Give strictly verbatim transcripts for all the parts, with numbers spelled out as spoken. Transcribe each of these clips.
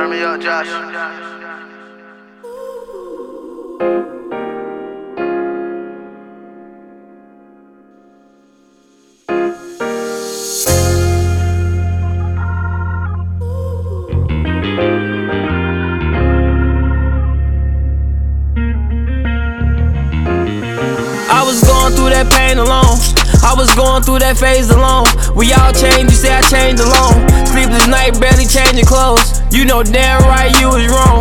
Turn me up, Josh. I was going through that pain alone. I was going through that phase alone. We all changed, you say I changed alone. Sleepless night, barely changing clothes. You know damn right you was wrong.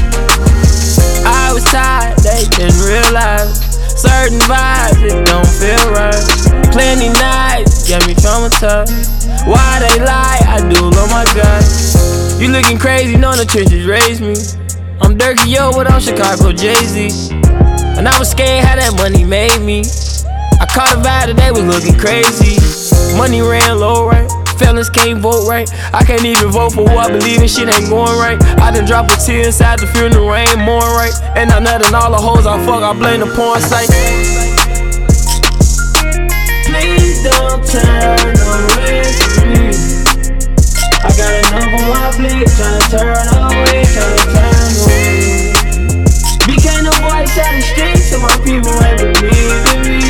I was tired, they didn't realize certain vibes, it don't feel right. Plenty nights, got me traumatized. Why they lie? I do love my God. You looking crazy, know the trenches raised me. I'm Dirky Yo, but I'm Chicago Jay-Z. And I was scared how that money made me. I caught a vibe that they was looking crazy. Money ran low, right? Fellas can't vote right. I can't even vote for who I believe in, shit ain't going right. I done drop a tear inside the funeral, ain't more right. And I nuttin' all the hoes I fuck, I blame the porn site. Please don't turn away from me. I got enough on my plate, tryna turn away, tryna turn away. Became the voice out the streets, so my people ain't believing me.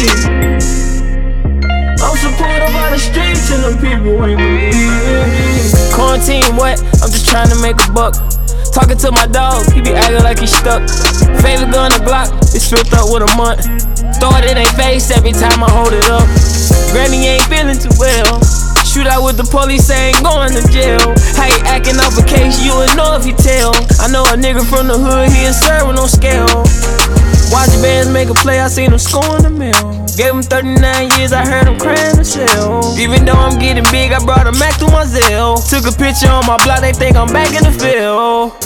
I'm supportive of the streets, and them people ain't believing me. Quarantine what? I'm just trying to make a buck. Talking to my dog, he be acting like he stuck. Favorite gun the Glock, it's filled up with a month. Throw it in they face every time I hold it up. Granny ain't feeling too well. Shoot out with the police, ain't going to jail. How he acting off a case, you would know if he tell. I know a nigga from the hood, he ain't serving no scale. Watch the bands make a play, I seen him scoring the mill. Gave him thirty-nine years, I heard him crying the shell. Even though I'm getting big, I brought a Mac through my Zelle. Took a picture on my block, they think I'm back in the field.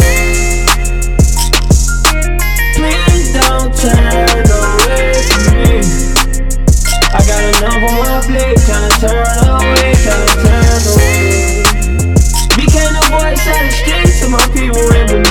Please don't turn away from me. I got enough on my plate, tryna turn away, tryna turn away. Became the voice out the streets, so my people ain't believe.